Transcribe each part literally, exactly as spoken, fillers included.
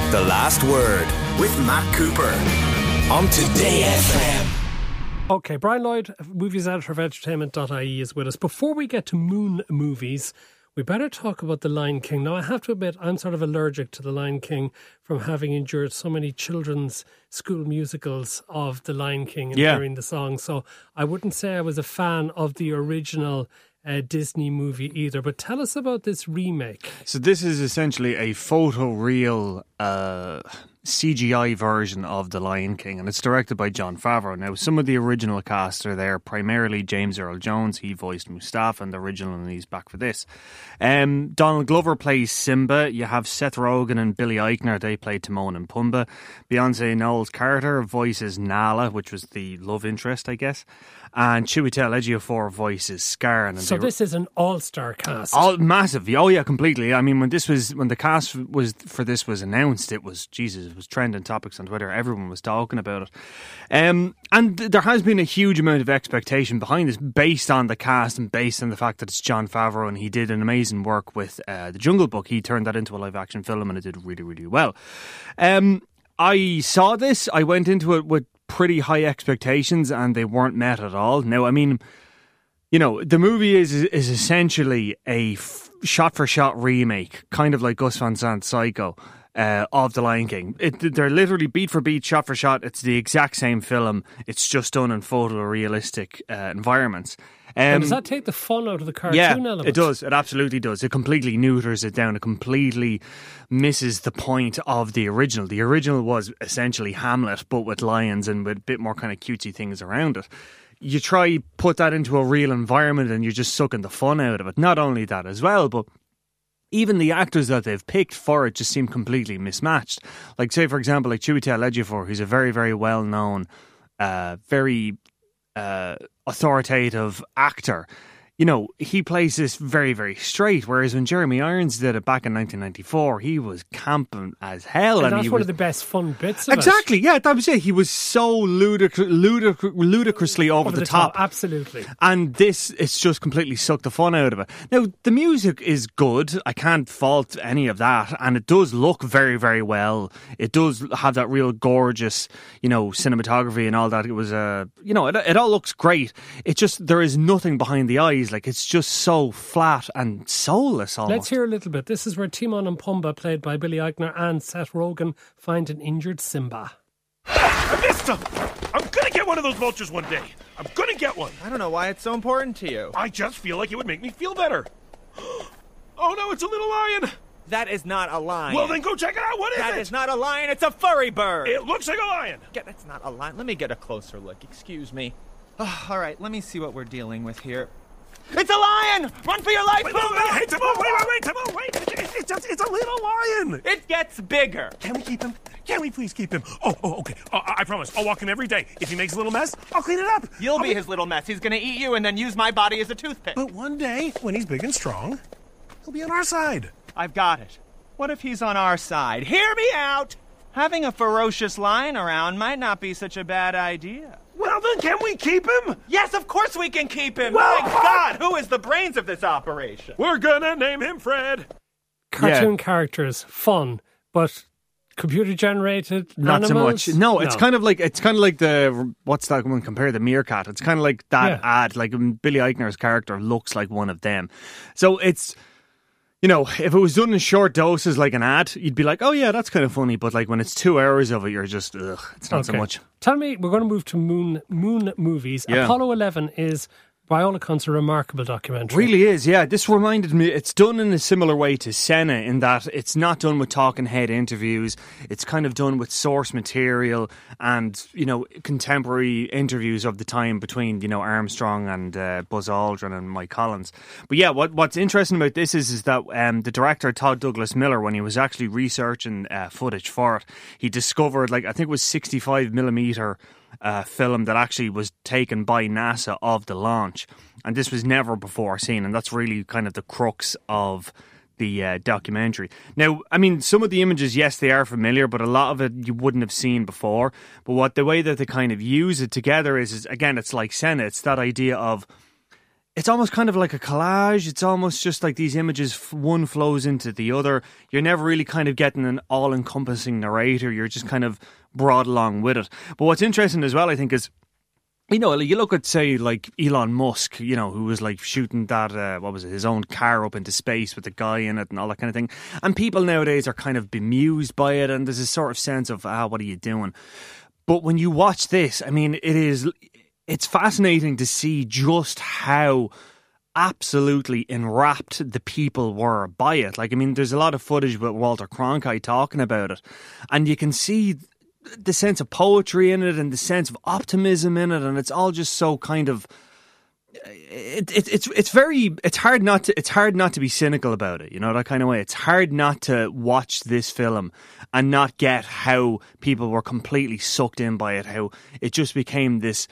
The Last Word with Matt Cooper on Today F M. Okay, Brian Lloyd, movies editor of entertainment dot I E is with us. Before we get to Moon movies, we better talk about The Lion King. Now, I have to admit, I'm sort of allergic to The Lion King from having endured so many children's school musicals of The Lion King and yeah. hearing the song. So I wouldn't say I was a fan of the original uh, Disney movie either. But tell us about this remake. So this is essentially a photoreal uh, C G I version of The Lion King, and it's directed by Jon Favreau. Now, some of the original cast are there, primarily James Earl Jones. He voiced Mustafa in the original, and he's back for this. Um, Donald Glover plays Simba. You have Seth Rogen and Billy Eichner. They play Timon and Pumbaa. Beyonce Knowles Carter voices Nala, which was the love interest, I guess. And Chiwetel Ejiofor voices Scar. And so this is an all-star cast. All massive. Oh yeah, completely. I mean, when this was when the cast was for this was announced, it was Jesus. It was trending topics on Twitter. Everyone was talking about it. Um, and there has been a huge amount of expectation behind this, based on the cast and based on the fact that it's Jon Favreau, and he did an amazing work with uh, the Jungle Book. He turned that into a live-action film, and it did really, really well. Um, I saw this. I went into it with pretty high expectations, and they weren't met at all. Now, I mean, you know, the movie is is essentially a f- shot-for-shot remake, kind of like Gus Van Sant's Psycho, uh, of The Lion King. It, they're literally beat-for-beat, shot-for-shot. It's the exact same film. It's just done in photorealistic uh, environments. Um, and does that take the fun out of the cartoon yeah, element? It does. It absolutely does. It completely neuters it down. It completely misses the point of the original. The original was essentially Hamlet, but with lions and with a bit more kind of cutesy things around it. You try put that into a real environment and you're just sucking the fun out of it. Not only that as well, but even the actors that they've picked for it just seem completely mismatched. Like, say, for example, like Chiwetel Ejiofor, who's a very, very well-known, uh, very uh, authoritative actor. You know, he plays this very, very straight, whereas when Jeremy Irons did it back in nineteen ninety-four, he was camping as hell. And, and that's he one was, of the best fun bits of exactly, it. yeah, that was it. He was so ludic- ludic- ludicrously over, over the, the top. top. Absolutely. And this, it's just completely sucked the fun out of it. Now, the music is good. I can't fault any of that. And it does look very, very well. It does have that real gorgeous, you know, cinematography and all that. It was, uh, you know, it, it all looks great. It just, there is nothing behind the eyes. Like, it's just so flat and soulless almost. Let's hear a little bit. This is where Timon and Pumbaa, played by Billy Eichner and Seth Rogen, find an injured Simba. I missed him! I'm gonna get one of those vultures one day. I'm gonna get one. I don't know why it's so important to you. I just feel like it would make me feel better. Oh no, it's a little lion. That is not a lion. Well, then go check it out. What is that it? That is not a lion. It's a furry bird. It looks like a lion. Get, that's not a lion. Let me get a closer look. Excuse me. Oh, all right, let me see what we're dealing with here. It's a lion! Run for your life! Wait, wait, wait, hey, Timon, wait, wait, wait, Timon, wait! It's, it's, just, it's a little lion! It gets bigger! Can we keep him? Can we please keep him? Oh, oh, okay. Uh, I promise. I'll walk him every day. If he makes a little mess, I'll clean it up. You'll I'll be his little mess. He's gonna eat you and then use my body as a toothpick. But one day, when he's big and strong, he'll be on our side. I've got it. What if he's on our side? Hear me out! Having a ferocious lion around might not be such a bad idea. Well, then can we keep him? Yes, of course we can keep him. Well, My God, who is the brains of this operation? We're gonna name him Fred. Cartoon Yeah. characters, fun, but computer generated Not animals? so much. No, it's kind of like it's kind of like the what's that one compared to Meerkat? It's kind of like that Yeah. ad. Like um, Billy Eichner's character looks like one of them. So it's, you know, if it was done in short doses like an ad, you'd be like, oh yeah, that's kind of funny. But like when it's two hours of it, you're just, ugh, it's not so Okay. much. Tell me, we're going to move to Moon Moon movies. Yeah. Apollo eleven is, by all accounts, a remarkable documentary. Really is, yeah. This reminded me, it's done in a similar way to Senna in that it's not done with talking head interviews. It's kind of done with source material and, you know, contemporary interviews of the time between, you know, Armstrong and uh, Buzz Aldrin and Mike Collins. But yeah, what what's interesting about this is, is that um, the director, Todd Douglas Miller, when he was actually researching uh, footage for it, he discovered, like, I think it was sixty-five millimeter Uh, film that actually was taken by NASA of the launch, and this was never before seen, and that's really kind of the crux of the uh, documentary. Now, I mean, some of the images, yes, they are familiar, but a lot of it you wouldn't have seen before. But what the way that they kind of use it together is, is again, it's like Senna. It's that idea of it's almost kind of like a collage. It's almost just like these images, one flows into the other. You're never really kind of getting an all-encompassing narrator. You're just kind of brought along with it. But what's interesting as well, I think, is, you know, you look at, say, like Elon Musk, you know, who was like shooting that, uh, what was it, his own car up into space with a guy in it and all that kind of thing. And people nowadays are kind of bemused by it, and there's a sort of sense of, ah, what are you doing? But when you watch this, I mean, it is, it's fascinating to see just how absolutely enwrapped the people were by it. Like, I mean, there's a lot of footage with Walter Cronkite talking about it, and you can see the sense of poetry in it and the sense of optimism in it, and it's all just so kind of it, it, it's it's very it's hard not to it's hard not to be cynical about it, you know, that kind of way. It's hard not to watch this film and not get how people were completely sucked in by it, how it just became this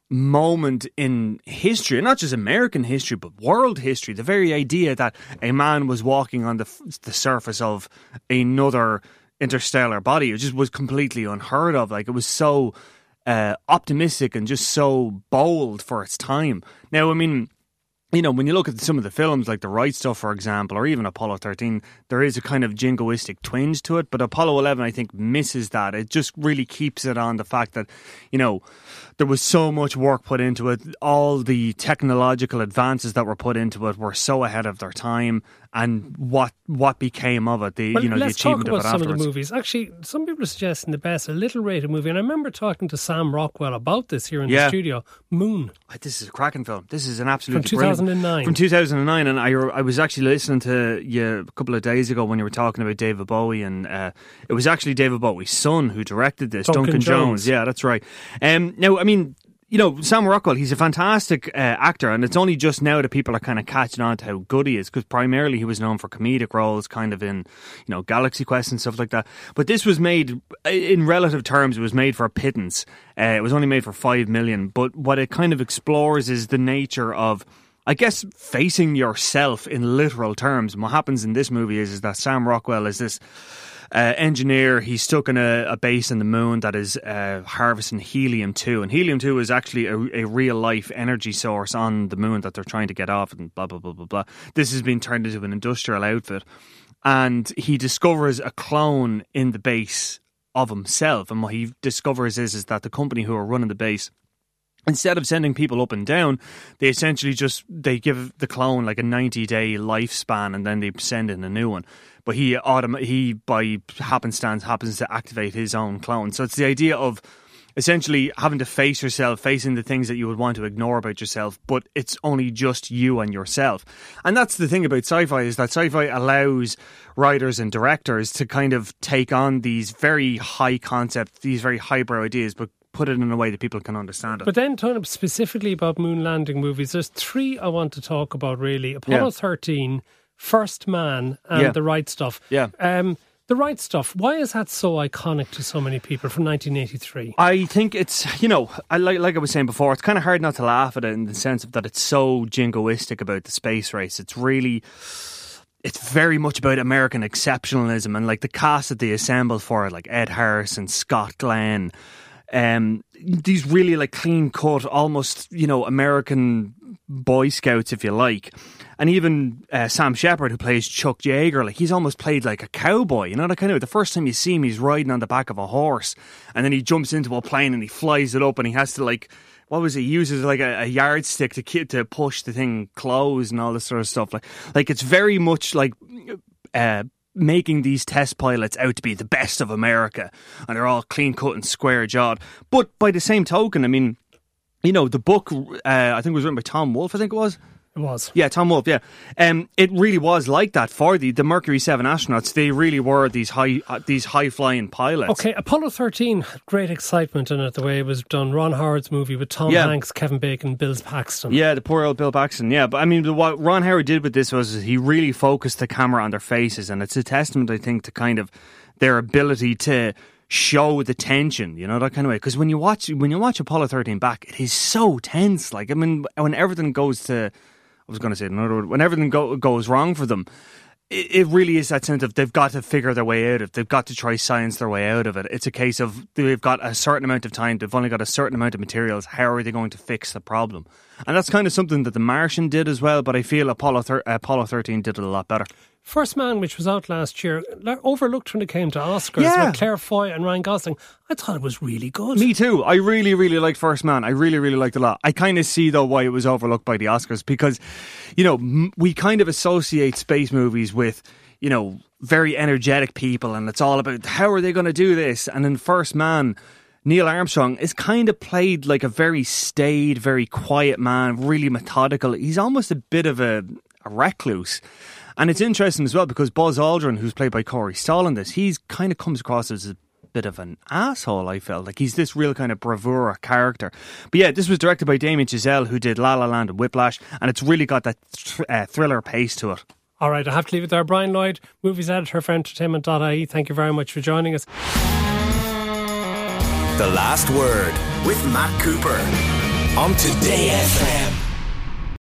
moment in history, not just American history but world history. The very idea that a man was walking on the the surface of another interstellar body, it just was completely unheard of. Like, it was so uh, optimistic and just so bold for its time. Now, I mean, you know, when you look at some of the films, like The Right Stuff, for example, or even Apollo thirteen, there is a kind of jingoistic twinge to it, but Apollo eleven, I think, misses that. It just really keeps it on the fact that, you know, there was so much work put into it. All the technological advances that were put into it were so ahead of their time, and what what became of it, the well, you know the achievement of it afterwards. Let's talk about some of the movies. Actually, some people are suggesting the best, a little rated movie, and I remember talking to Sam Rockwell about this here in yeah. the studio. Moon. This is a cracking film. This is an absolutely from two thousand nine. From two thousand nine, and I I was actually listening to you a couple of days ago when you were talking about David Bowie, and uh, it was actually David Bowie's son who directed this, Duncan, Duncan Jones. Jones. Yeah, that's right. Um, now, I mean, you know, Sam Rockwell, he's a fantastic uh, actor, and it's only just now that people are kind of catching on to how good he is, because primarily he was known for comedic roles, kind of in, you know, Galaxy Quest and stuff like that. But this was made, in relative terms, it was made for a pittance. Uh, it was only made for five million. But what it kind of explores is the nature of, I guess, facing yourself in literal terms. And what happens in this movie is, is that Sam Rockwell is this Uh, engineer. He's stuck in a, a base in the moon that is uh, harvesting helium two, and helium two is actually a, a real life energy source on the moon that they're trying to get off, and blah blah blah blah blah. This has been turned into an industrial outfit, and he discovers a clone in the base of himself. And what he discovers is is that the company who are running the base, instead of sending people up and down, they essentially just they give the clone like a ninety day lifespan, and then they send in a new one. But he, autom- he by happenstance, happens to activate his own clone. So it's the idea of essentially having to face yourself, facing the things that you would want to ignore about yourself, but it's only just you and yourself. And that's the thing about sci-fi, is that sci-fi allows writers and directors to kind of take on these very high concept, these very highbrow ideas, but put it in a way that people can understand it. But then, talking specifically about moon landing movies, there's three I want to talk about, really. Apollo yeah. thirteen, First Man, and yeah. The Right Stuff. Yeah. Um, The Right Stuff, why is that so iconic to so many people from nineteen eighty-three? I think it's, you know, I, like, like I was saying before, it's kind of hard not to laugh at it in the sense of that it's so jingoistic about the space race. It's really, it's very much about American exceptionalism, and like the cast that they assembled for it, like Ed Harris and Scott Glenn, um, these really like clean cut, almost, you know, American Boy Scouts, if you like. And even uh, Sam Shepard, who plays Chuck Yeager, like he's almost played like a cowboy, you know, that kind of, the first time you see him, he's riding on the back of a horse, and then he jumps into a plane and he flies it up, and he has to like, what was it, he uses like a, a yardstick to to push the thing close and all this sort of stuff. Like, like it's very much like uh, making these test pilots out to be the best of America, and they're all clean cut and square jawed. But by the same token, I mean, you know, the book, uh, I think it was written by Tom Wolfe, I think it was. It was. Yeah, Tom Wolfe, yeah. Um, it really was like that for the, the Mercury seven astronauts. They really were these high uh, these high-flying pilots. Okay, Apollo thirteen, great excitement in it, the way it was done. Ron Howard's movie with Tom yeah. Hanks, Kevin Bacon, Bill Paxton. Yeah, the poor old Bill Paxton, yeah. But I mean, the, what Ron Howard did with this was he really focused the camera on their faces, and it's a testament, I think, to kind of their ability to show the tension, you know, that kind of way. Because when you watch when you watch Apollo thirteen back, it is so tense. Like, I mean, when everything goes to... I was going to say another word. When everything go, goes wrong for them, it, it really is that sense of they've got to figure their way out of it. They've got to try science their way out of it. It's a case of they've got a certain amount of time. They've only got a certain amount of materials. How are they going to fix the problem? And that's kind of something that The Martian did as well, but I feel Apollo, thir- Apollo thirteen did it a lot better. First Man, which was out last year, overlooked when it came to Oscars, Yeah. with Claire Foy and Ryan Gosling. I thought it was really good. Me too. I really, really liked First Man. I really, really liked it a lot. I kind of see, though, why it was overlooked by the Oscars because, you know, m- we kind of associate space movies with, you know, very energetic people, and it's all about how are they going to do this? And in First Man, Neil Armstrong is kind of played like a very staid, very quiet man, really methodical. He's almost a bit of a, a recluse. And it's interesting as well because Buzz Aldrin, who's played by Corey Stoll in this, he's kind of comes across as a bit of an asshole, I felt. Like he's this real kind of bravura character. But yeah, this was directed by Damien Chazelle, who did La La Land and Whiplash, and it's really got that th- uh, thriller pace to it. All right, I have to leave it there. Brian Lloyd, movies editor for entertainment dot I E. Thank you very much for joining us. The Last Word with Matt Cooper on Today F M.